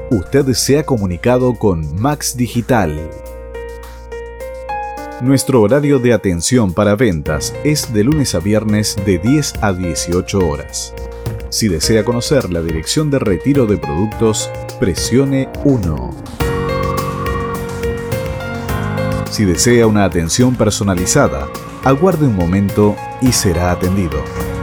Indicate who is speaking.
Speaker 1: Usted se ha comunicado con Max Digital. Nuestro horario de atención para ventas es de lunes a viernes de 10 a 18 horas. Si desea conocer la dirección de retiro de productos, presione 1. Si desea una atención personalizada, aguarde un momento y será atendido.